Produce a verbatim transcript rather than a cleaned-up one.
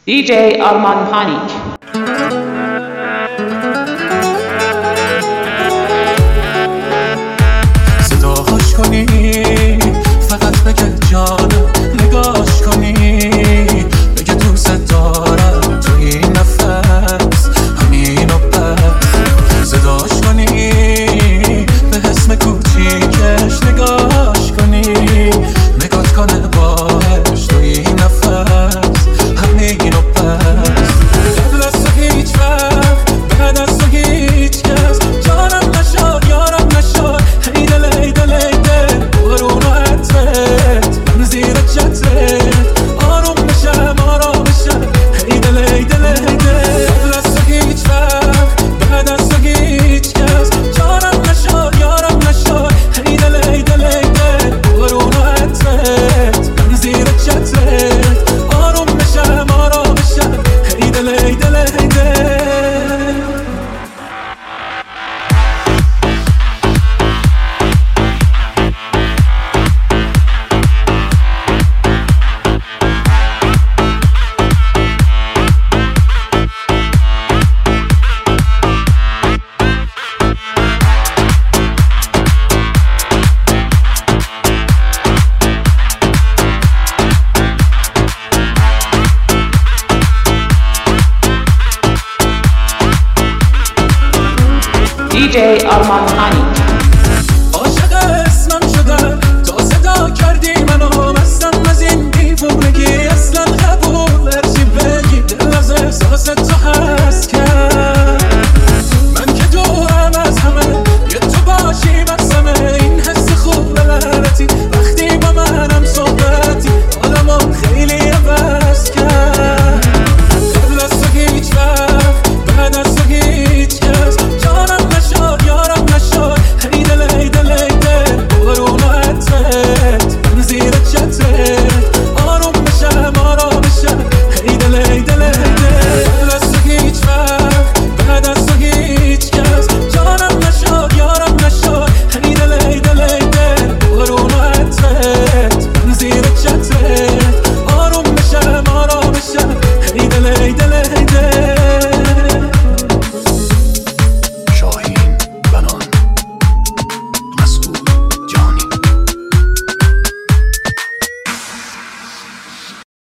دی جی آرمان پانیک. صداهاش کنی فقط بگه جانم، نگاش کنی بگه دوست دارم تو این نفس همین و بس. صداش کنی به اسم کوچیکش، نگاش کنی نگات کنه باش تو این نفس همین و بس. قبل از تو هیچ وقت، بعد از تو هیچ کس جانم نشد یارم نشد. هی دل هی دل هی دل برون و حتت من زیر چتت آروم بشم آرام بشم. هی دل هی دل هی دل قبل از تو هیچ وقت، بعد از تو هیچ کس جانم نشد یارم نشد. هی دل هی دل هی دل برون و حتت من زیر چتت آروم بشم آرام بشم. هی دل هی دل هی دل دی جی آرمان پانیک.